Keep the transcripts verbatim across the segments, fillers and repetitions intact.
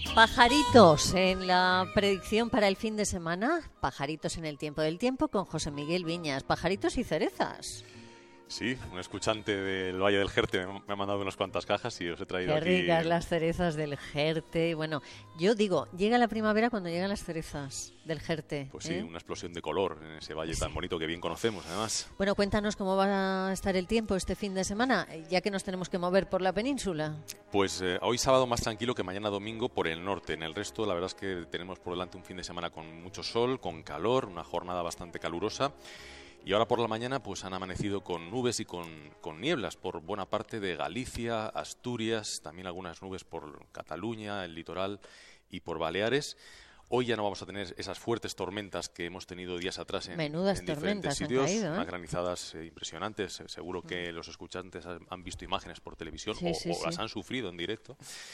Pajaritos en la predicción para el fin de semana, pajaritos en el tiempo del tiempo con José Miguel Viñas, pajaritos y cerezas. Sí, un escuchante del Valle del Jerte me ha mandado unas cuantas cajas y os he traído Qué aquí. Qué ricas las cerezas del Jerte. Bueno, yo digo, llega la primavera cuando llegan las cerezas del Jerte. Pues sí, ¿eh? una explosión de color en ese valle tan bonito que bien conocemos, además. Bueno, cuéntanos cómo va a estar el tiempo este fin de semana, ya que nos tenemos que mover por la península. Pues eh, hoy sábado más tranquilo que mañana domingo por el norte. En el resto, la verdad es que tenemos por delante un fin de semana con mucho sol, con calor, una jornada bastante calurosa. Y ahora por la mañana pues han amanecido con nubes y con, con nieblas por buena parte de Galicia, Asturias, también algunas nubes por Cataluña, el litoral y por Baleares. Hoy ya no vamos a tener esas fuertes tormentas que hemos tenido días atrás en, Menudas en diferentes tormentas sitios, han caído, ¿eh? unas granizadas eh, impresionantes. Seguro que los escuchantes han, han visto imágenes por televisión Sí, o, sí, o sí. las han sufrido en directo.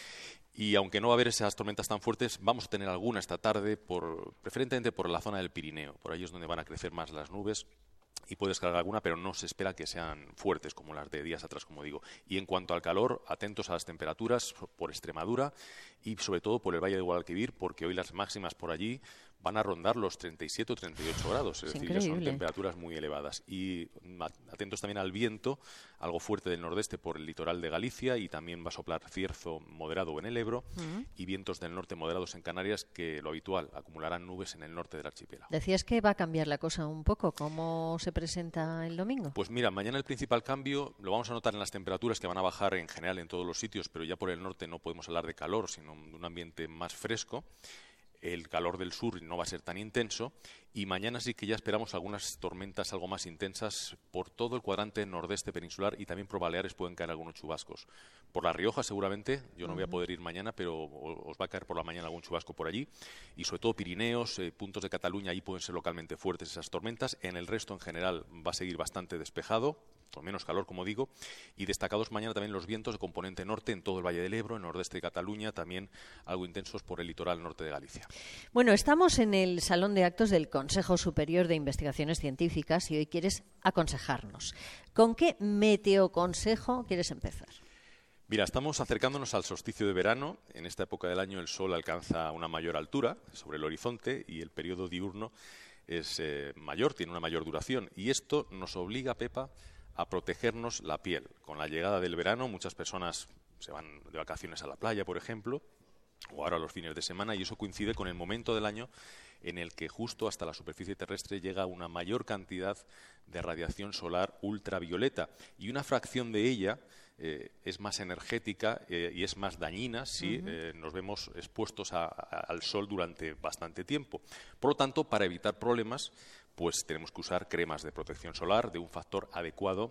Y aunque no va a haber esas tormentas tan fuertes, vamos a tener alguna esta tarde, por, preferentemente por la zona del Pirineo. Por ahí es donde van a crecer más las nubes. Y puede descargar alguna, pero no se espera que sean fuertes como las de días atrás, como digo. Y en cuanto al calor, atentos a las temperaturas por Extremadura y sobre todo por el Valle de Guadalquivir, porque hoy las máximas por allí van a rondar los treinta y siete o treinta y ocho grados, es, Es decir, ya son increíble. temperaturas muy elevadas. Y atentos también al viento, algo fuerte del nordeste por el litoral de Galicia, y también va a soplar cierzo moderado en el Ebro, Uh-huh. y vientos del norte moderados en Canarias, que lo habitual, acumularán nubes en el norte del archipiélago. Decías que va a cambiar la cosa un poco. ¿Cómo se presenta el domingo? Pues mira, mañana el principal cambio lo vamos a notar en las temperaturas, que van a bajar en general en todos los sitios, pero ya por el norte no podemos hablar de calor, sino de un ambiente más fresco. El calor del sur no va a ser tan intenso, y mañana sí que ya esperamos algunas tormentas algo más intensas por todo el cuadrante nordeste peninsular, y también por Baleares pueden caer algunos chubascos. Por La Rioja seguramente, yo no voy a poder ir mañana, pero os va a caer por la mañana algún chubasco por allí, y sobre todo Pirineos, eh, puntos de Cataluña, ahí pueden ser localmente fuertes esas tormentas. En el resto en general va a seguir bastante despejado, con menos calor, como digo, y destacados mañana también los vientos de componente norte en todo el Valle del Ebro, en nordeste de Cataluña, también algo intensos por el litoral norte de Galicia. Bueno, estamos en el Salón de Actos del Consejo Superior de Investigaciones Científicas y hoy quieres aconsejarnos. ¿Con qué meteoconsejo quieres empezar? Mira, estamos acercándonos al solsticio de verano. En esta época del año el sol alcanza una mayor altura sobre el horizonte y el periodo diurno es eh, mayor, tiene una mayor duración. Y esto nos obliga, Pepa, a protegernos la piel. Con la llegada del verano, muchas personas se van de vacaciones a la playa, por ejemplo, o ahora los fines de semana, y eso coincide con el momento del año en el que justo hasta la superficie terrestre llega una mayor cantidad de radiación solar ultravioleta, y una fracción de ella eh, es más energética eh, y es más dañina si uh-huh. eh, nos vemos expuestos a, a, al sol durante bastante tiempo. Por lo tanto, para evitar problemas, pues tenemos que usar cremas de protección solar de un factor adecuado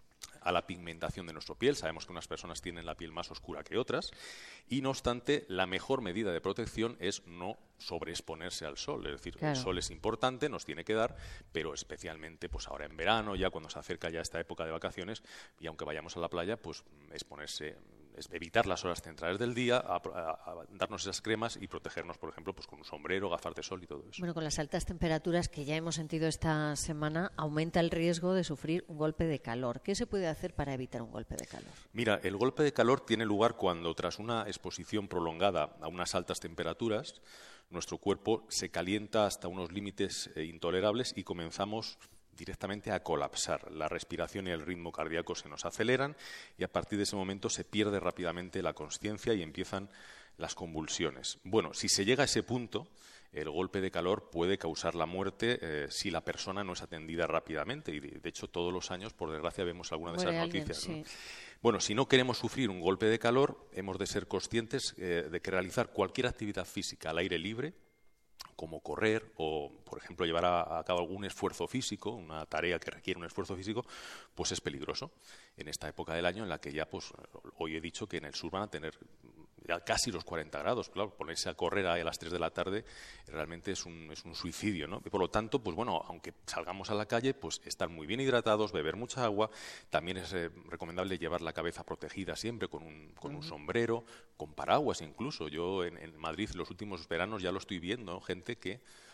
a la pigmentación de nuestra piel. Sabemos que unas personas tienen la piel más oscura que otras, y no obstante, la mejor medida de protección es no sobreexponerse al sol. Es decir, claro. El sol es importante, nos tiene que dar, pero especialmente pues ahora en verano, ya cuando se acerca ya esta época de vacaciones, y aunque vayamos a la playa, pues exponerse, es evitar las horas centrales del día, a, a, a darnos esas cremas y protegernos, por ejemplo, pues con un sombrero, gafas de sol y todo eso. Bueno, con las altas temperaturas que ya hemos sentido esta semana, aumenta el riesgo de sufrir un golpe de calor. ¿Qué se puede hacer para evitar un golpe de calor? Mira, el golpe de calor tiene lugar cuando, tras una exposición prolongada a unas altas temperaturas, nuestro cuerpo se calienta hasta unos límites eh, intolerables y comenzamos directamente a colapsar. La respiración y el ritmo cardíaco se nos aceleran, y a partir de ese momento se pierde rápidamente la consciencia y empiezan las convulsiones. Bueno, si se llega a ese punto, el golpe de calor puede causar la muerte eh, si la persona no es atendida rápidamente, y de, de hecho todos los años, por desgracia, vemos alguna de esas alguien, noticias, ¿no? Sí. Bueno, si no queremos sufrir un golpe de calor, hemos de ser conscientes eh, de que realizar cualquier actividad física al aire libre, como correr o, por ejemplo, llevar a, a cabo algún esfuerzo físico, una tarea que requiere un esfuerzo físico, pues es peligroso en esta época del año en la que ya, pues, hoy he dicho que en el sur van a tener ya casi los cuarenta grados. Claro, ponerse a correr a las tres de la tarde realmente es un, es un suicidio, ¿no? Y por lo tanto, pues bueno, aunque salgamos a la calle, pues estar muy bien hidratados, beber mucha agua. También es eh, recomendable llevar la cabeza protegida siempre con un, con uh-huh. un sombrero, con paraguas incluso. Yo en, en Madrid los últimos veranos ya lo estoy viendo, ¿no? Gente que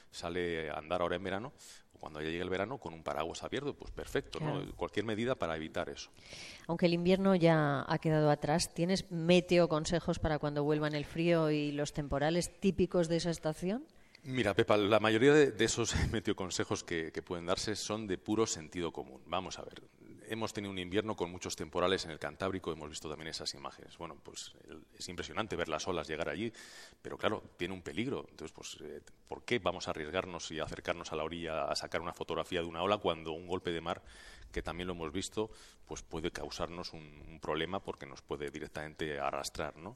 sale a andar ahora en verano, cuando ya llegue el verano, con un paraguas abierto, pues perfecto, claro. ¿no? Cualquier medida para evitar eso. Aunque el invierno ya ha quedado atrás, ¿tienes meteoconsejos para cuando vuelvan el frío y los temporales típicos de esa estación? Mira, Pepa, la mayoría de, de esos meteoconsejos que, que pueden darse son de puro sentido común. Vamos a ver, hemos tenido un invierno con muchos temporales en el Cantábrico, hemos visto también esas imágenes. Bueno, pues el, es impresionante ver las olas llegar allí, pero claro, tiene un peligro. Entonces, pues, eh, ¿por qué vamos a arriesgarnos y acercarnos a la orilla a sacar una fotografía de una ola cuando un golpe de mar, que también lo hemos visto, pues puede causarnos un, un problema porque nos puede directamente arrastrar, ¿no?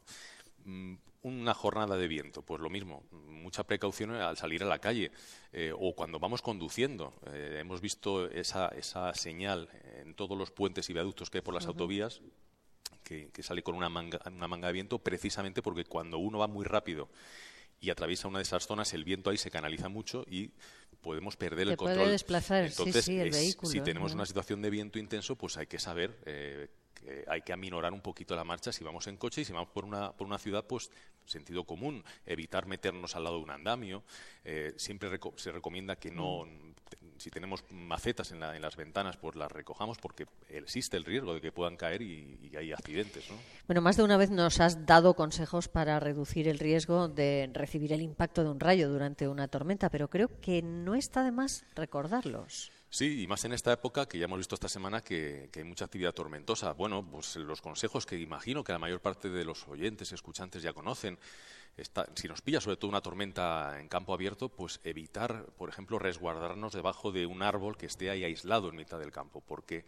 Una jornada de viento, pues lo mismo, mucha precaución al salir a la calle eh, o cuando vamos conduciendo. Eh, hemos visto esa, esa señal en todos los puentes y viaductos que hay por las uh-huh. autovías que, que sale con una manga, una manga de viento, precisamente porque cuando uno va muy rápido y atraviesa una de esas zonas, el viento ahí se canaliza mucho y podemos perder Te el control. Puede desplazar, Entonces, sí, sí, el es, vehículo, si tenemos ¿no? una situación de viento intenso, pues hay que saber eh, que hay que aminorar un poquito la marcha si vamos en coche y si vamos por una, por una ciudad, pues sentido común, evitar meternos al lado de un andamio. Eh, siempre reco se recomienda que no, mm. si tenemos macetas en, la, en las ventanas, pues las recojamos porque existe el riesgo de que puedan caer y, y hay accidentes, ¿no? Bueno, más de una vez nos has dado consejos para reducir el riesgo de recibir el impacto de un rayo durante una tormenta, pero creo que no está de más recordarlos. Sí, y más en esta época que ya hemos visto esta semana que, que hay mucha actividad tormentosa. Bueno, pues los consejos que imagino que la mayor parte de los oyentes, escuchantes ya conocen. Está, si nos pilla sobre todo una tormenta en campo abierto, pues evitar, por ejemplo, resguardarnos debajo de un árbol que esté ahí aislado en mitad del campo, porque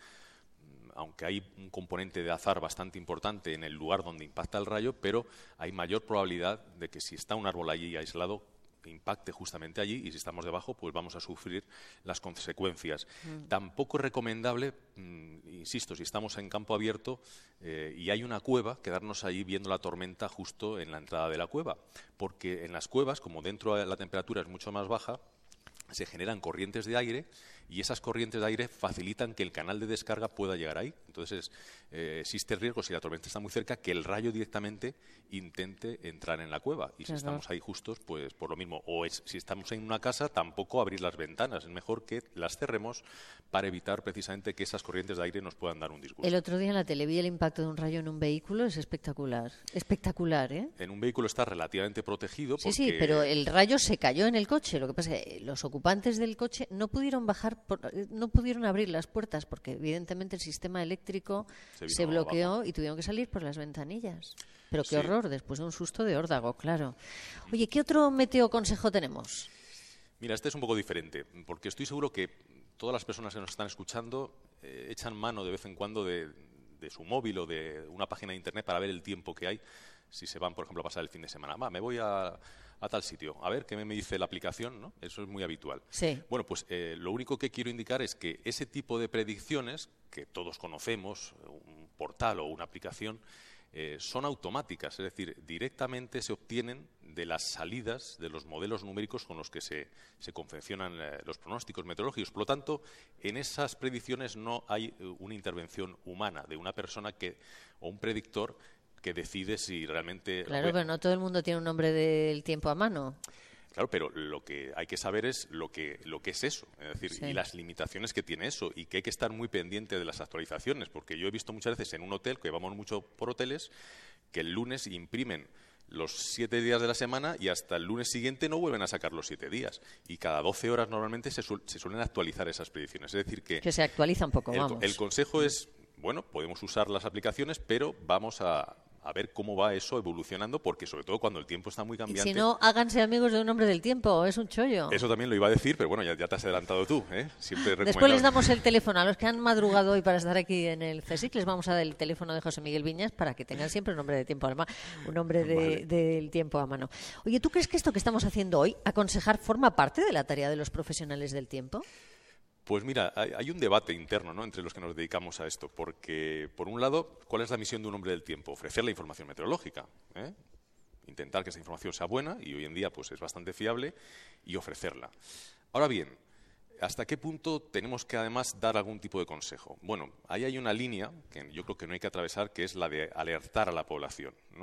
aunque hay un componente de azar bastante importante en el lugar donde impacta el rayo, pero hay mayor probabilidad de que si está un árbol allí aislado, impacte justamente allí y si estamos debajo pues vamos a sufrir las consecuencias. Mm. Tampoco es recomendable, mmm, insisto, si estamos en campo abierto eh, y hay una cueva, quedarnos ahí viendo la tormenta justo en la entrada de la cueva, porque en las cuevas, como dentro la temperatura es mucho más baja, se generan corrientes de aire y esas corrientes de aire facilitan que el canal de descarga pueda llegar ahí. Entonces, eh, existe el riesgo, si la tormenta está muy cerca, que el rayo directamente intente entrar en la cueva. Y si estamos ahí justos, pues por lo mismo. O es, si estamos en una casa, tampoco abrir las ventanas. Es mejor que las cerremos para evitar precisamente que esas corrientes de aire nos puedan dar un disgusto. El otro día en la tele vi el impacto de un rayo en un vehículo, es espectacular. Espectacular, ¿eh? En un vehículo está relativamente protegido. Sí, porque... sí, pero el rayo se cayó en el coche. Lo que pasa es que los ocupantes del coche no pudieron bajar, por, no pudieron abrir las puertas porque evidentemente el sistema eléctrico se, se bloqueó abajo y tuvieron que salir por las ventanillas. Pero qué sí. horror, después de un susto de órdago, claro. Oye, ¿qué otro meteoconsejo tenemos? Mira, este es un poco diferente, porque estoy seguro que todas las personas que nos están escuchando eh, echan mano de vez en cuando de, de su móvil o de una página de internet para ver el tiempo que hay si se van, por ejemplo, a pasar el fin de semana. Va, me voy a, a tal sitio, a ver qué me dice la aplicación, ¿no? Eso es muy habitual. Sí. Bueno, pues eh, lo único que quiero indicar es que ese tipo de predicciones, que todos conocemos, un portal o una aplicación, eh, son automáticas, es decir, directamente se obtienen de las salidas de los modelos numéricos con los que se, se confeccionan eh, los pronósticos meteorológicos. Por lo tanto, en esas predicciones no hay eh, una intervención humana de una persona que, o un predictor que decide si realmente... Claro, pero no todo el mundo tiene un nombre del tiempo a mano. Claro, pero lo que hay que saber es lo que, lo que es eso, es decir, sí. y las limitaciones que tiene eso, y que hay que estar muy pendiente de las actualizaciones, porque yo he visto muchas veces en un hotel, que vamos mucho por hoteles, que el lunes imprimen los siete días de la semana y hasta el lunes siguiente no vuelven a sacar los siete días. Y cada doce horas normalmente se, su se suelen actualizar esas predicciones. Es decir, que... Que se actualiza un poco, el, vamos. El consejo es, bueno, podemos usar las aplicaciones, pero vamos a... a ver cómo va eso evolucionando, porque sobre todo cuando el tiempo está muy cambiante... Y si no, háganse amigos de un hombre del tiempo, es un chollo. Eso también lo iba a decir, pero bueno, ya, ya te has adelantado tú, ¿eh? Siempre Después les damos el teléfono a los que han madrugado hoy para estar aquí en el CSIC, les vamos a dar el teléfono de José Miguel Viñas para que tengan siempre un hombre de tiempo a mano, un hombre de, vale. del tiempo a mano. Oye, ¿tú crees que esto que estamos haciendo hoy, aconsejar, forma parte de la tarea de los profesionales del tiempo? Pues mira, hay, hay un debate interno, ¿no?, entre los que nos dedicamos a esto, porque, por un lado, ¿cuál es la misión de un hombre del tiempo? Ofrecer la información meteorológica, ¿eh? Intentar que esa información sea buena, y hoy en día pues es bastante fiable, y ofrecerla. Ahora bien, ¿hasta qué punto tenemos que además dar algún tipo de consejo? Bueno, ahí hay una línea que yo creo que no hay que atravesar, que es la de alertar a la población, ¿no?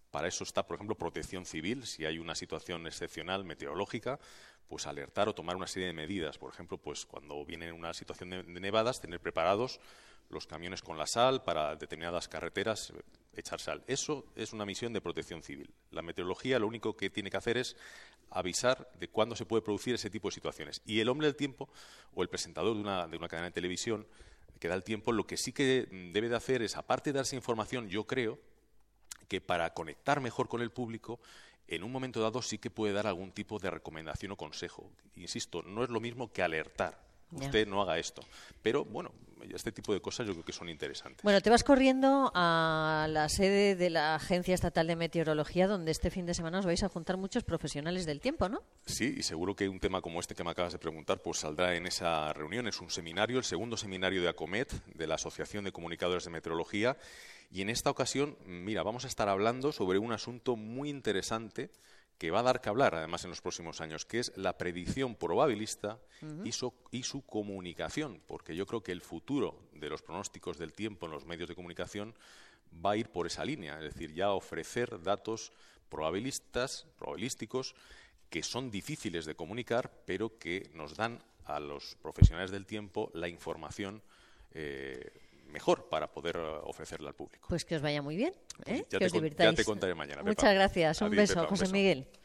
Para eso está, por ejemplo, Protección Civil. Si hay una situación excepcional meteorológica, pues alertar o tomar una serie de medidas. Por ejemplo, pues cuando viene una situación de, de nevadas, tener preparados los camiones con la sal para determinadas carreteras, echar sal. Eso es una misión de Protección Civil. La meteorología lo único que tiene que hacer es avisar de cuándo se puede producir ese tipo de situaciones. Y el hombre del tiempo, o el presentador de una, de una cadena de televisión que da el tiempo, lo que sí que debe de hacer es, aparte de darse información, yo creo que para conectar mejor con el público, en un momento dado sí que puede dar algún tipo de recomendación o consejo. Insisto, no es lo mismo que alertar. Usted yeah. no haga esto. Pero, bueno, este tipo de cosas yo creo que son interesantes. Bueno, te vas corriendo a la sede de la Agencia Estatal de Meteorología, donde este fin de semana os vais a juntar muchos profesionales del tiempo, ¿no? Sí, y seguro que un tema como este que me acabas de preguntar pues saldrá en esa reunión. Es un seminario, el segundo seminario de ACOMET, de la Asociación de Comunicadores de Meteorología. Y en esta ocasión, mira, vamos a estar hablando sobre un asunto muy interesante que va a dar que hablar, además, en los próximos años, que es la predicción probabilista uh-huh. y, su, y su comunicación, porque yo creo que el futuro de los pronósticos del tiempo en los medios de comunicación va a ir por esa línea, es decir, ya ofrecer datos probabilistas, probabilísticos, que son difíciles de comunicar, pero que nos dan a los profesionales del tiempo la información eh, mejor para poder ofrecerla al público. Pues que os vaya muy bien, ¿eh? Ya, que te, os divirtáis. Ya te contaré mañana. Muchas Pepa. gracias. Un ti, beso, Pepa, un José beso. Miguel.